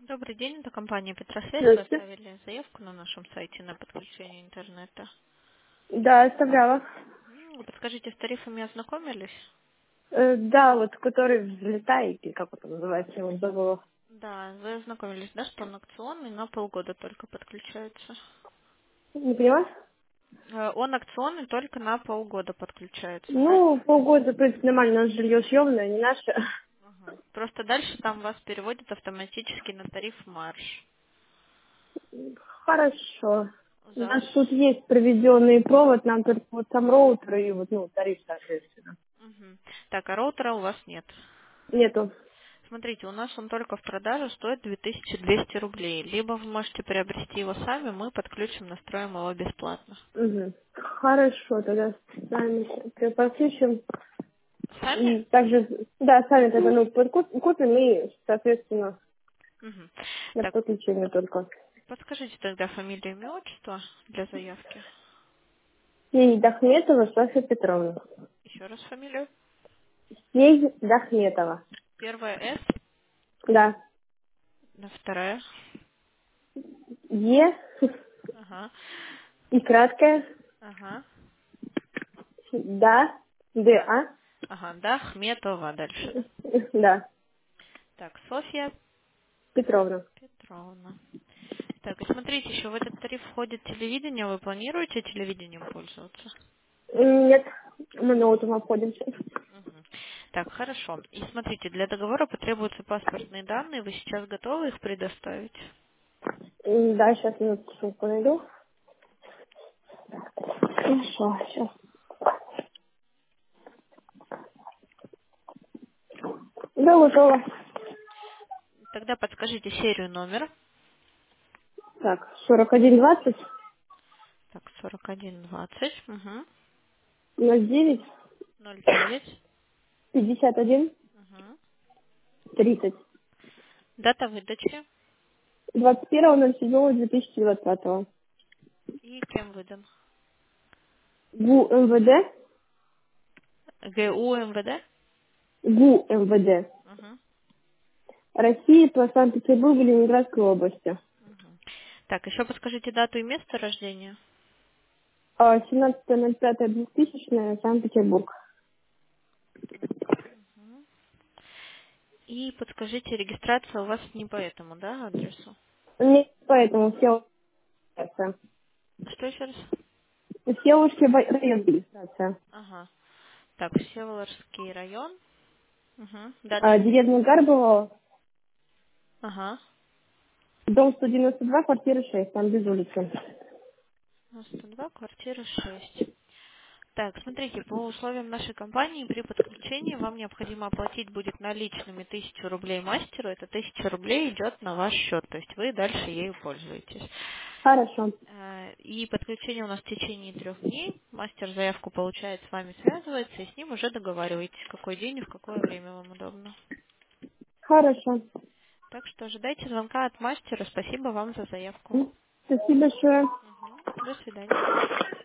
Добрый день, это компания Петросвязь. Вы Здравствуйте. оставили заявку на нашем сайте на подключение интернета. Да, оставляла. Подскажите, с тарифами ознакомились? Да, вот который взлетает, или как это называется, я вот забыла. Да, вы ознакомились, да, что он акционный, на полгода только подключается. Не поняла? Он акционный только на полгода подключается, Ну, правильно? полгода, в принципе, нормально, у нас жилье съемное, не наше. Просто дальше там вас переводят автоматически на тариф марш. Хорошо. У За... нас тут есть проведенный провод, нам только вот сам роутер и вот, ну, тариф, соответственно. Мгм. Так, а роутера у вас нет. Нету. Смотрите, у нас он только в продаже стоит 2200 рублей. Либо вы можете приобрести его сами, мы подключим, настроим его бесплатно. Угу. Хорошо, тогда сами подключим. Сами? И также, да, сами тогда, ну, купим и, соответственно, Мгм. на Так, подключение только. подскажите тогда фамилию, имя, отчество для заявки. Ей Дахметова Софья Петровна. Еще раз фамилию. Ей Дахметова. Первая С, Да. на вторая. Е Ага, и краткое. ага. Да. Да. Да. Ага, да, Хметова дальше, да? Да. Так, Софья Петровна. Петровна. Так, и смотрите, еще в этот тариф входит телевидение. Вы планируете телевидением пользоваться? Нет. Мы ноутом обходимся. Мгм. Так, хорошо. И смотрите, для договора потребуются паспортные данные. Вы сейчас готовы их предоставить? Да, сейчас минутку ссылку найду. Хорошо, сейчас. Да, готово. Тогда подскажите серию номера. Так, 4120 Так, 4120. Угу. 09 09. 51 Угу. 30. Дата выдачи 21.07.2020. и кем выдан? ГУ МВД. ГУ МВД? ГУ МВД. Угу. России по Санкт-Петербургу, Ленинградской области. Угу. Так, еще подскажите дату и место рождения. 17.05.2000, Санкт-Петербург. И подскажите, регистрация у вас не по этому, да, адресу? Не поэтому все Что еще раз? Всеволожский район регистрация. Ага. Так, Всеволожский район. Угу. Дальше. Деревня Гарбово, Ага. дом 192, квартира 6, там без улицы. 92, квартира 6. Так, смотрите, по условиям нашей компании при подключении вам необходимо оплатить будет наличными 1000 рублей мастеру. Это 1000 рублей идет на ваш счет, то есть вы дальше ею пользуетесь. Хорошо. И подключение у нас в течение 3 дней. Мастер заявку получает, с вами связывается, и с ним уже договариваетесь, в какой день и в какое время вам удобно. Хорошо. Так что ожидайте звонка от мастера. Спасибо вам за заявку. Спасибо большое. До свидания.